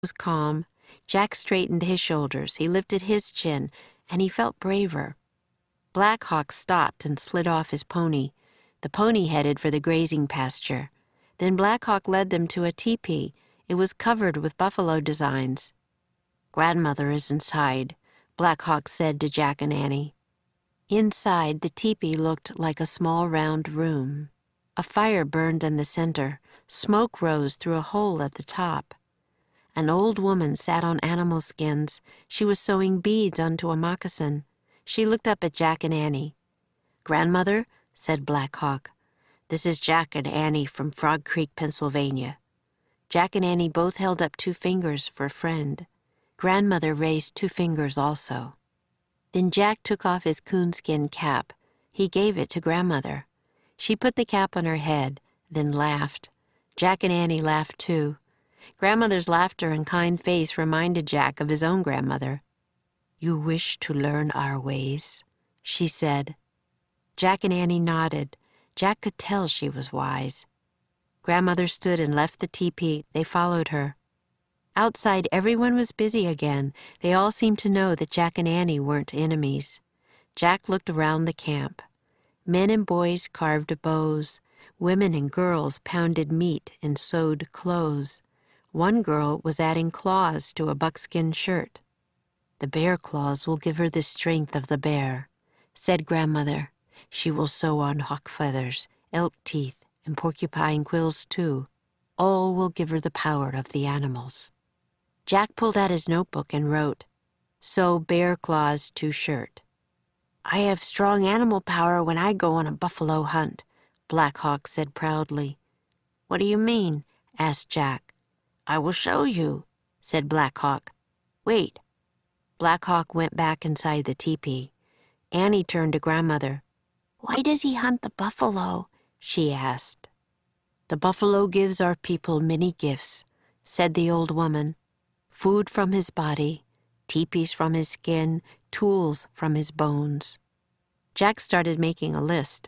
Was calm. Jack straightened his shoulders, he lifted his chin, and he felt braver. Black Hawk stopped and slid off his pony. The pony headed for the grazing pasture. Then Black Hawk led them to a teepee. It was covered with buffalo designs. "Grandmother is inside," Black Hawk said to Jack and Annie. Inside, the teepee looked like a small round room. A fire burned in the center. Smoke rose through a hole at the top. An old woman sat on animal skins. She was sewing beads onto a moccasin. She looked up at Jack and Annie. "Grandmother," said Black Hawk, "this is Jack and Annie from Frog Creek, Pennsylvania." Jack and Annie both held up 2 fingers for friend. Grandmother raised 2 fingers also. Then Jack took off his coonskin cap. He gave it to Grandmother. She put the cap on her head, then laughed. Jack and Annie laughed too. Grandmother's laughter and kind face reminded Jack of his own grandmother. "You wish to learn our ways?" she said. Jack and Annie nodded. Jack could tell she was wise. Grandmother stood and left the teepee. They followed her. Outside, everyone was busy again. They all seemed to know that Jack and Annie weren't enemies. Jack looked around the camp. Men and boys carved bows. Women and girls pounded meat and sewed clothes. One girl was adding claws to a buckskin shirt. "The bear claws will give her the strength of the bear," said Grandmother. "She will sew on hawk feathers, elk teeth, and porcupine quills too. All will give her the power of the animals." Jack pulled out his notebook and wrote, "Sew bear claws to shirt." "I have strong animal power when I go on a buffalo hunt," Black Hawk said proudly. "What do you mean?" asked Jack. "I will show you," said Black Hawk. "Wait." Black Hawk went back inside the teepee. Annie turned to Grandmother. "Why does he hunt the buffalo?" she asked. "The buffalo gives our people many gifts," said the old woman. "Food from his body, teepees from his skin, tools from his bones." Jack started making a list.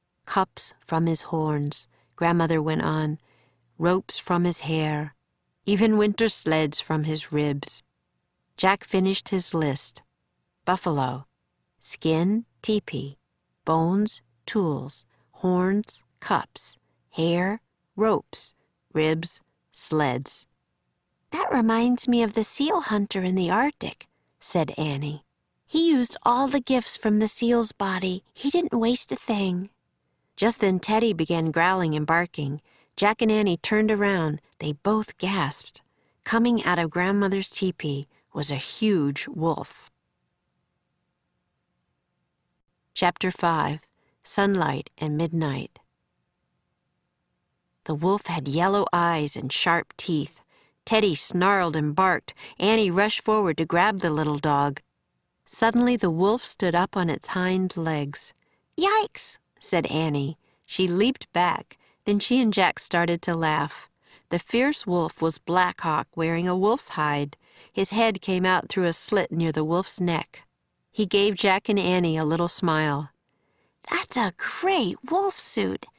"Cups from his horns," Grandmother went on. "Ropes from his hair. Even winter sleds from his ribs." Jack finished his list. Buffalo. Skin, teepee. Bones, tools. Horns, cups. Hair, ropes. Ribs, sleds. "That reminds me of the seal hunter in the Arctic," said Annie. "He used all the gifts from the seal's body. He didn't waste a thing." Just then Teddy began growling and barking. Jack and Annie turned around. They both gasped. Coming out of Grandmother's teepee was a huge wolf. Chapter 5. Sunlight and Midnight. The wolf had yellow eyes and sharp teeth. Teddy snarled and barked. Annie rushed forward to grab the little dog. Suddenly the wolf stood up on its hind legs. "Yikes!" said Annie. She leaped back. Then she and Jack started to laugh. The fierce wolf was Black Hawk wearing a wolf's hide. His head came out through a slit near the wolf's neck. He gave Jack and Annie a little smile. "That's a great wolf suit,"